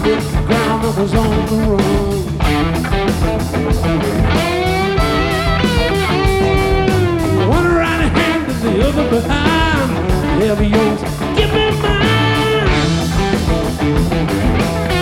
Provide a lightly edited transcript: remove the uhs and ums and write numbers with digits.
hit the ground and was on the run. One right hand and the other behind.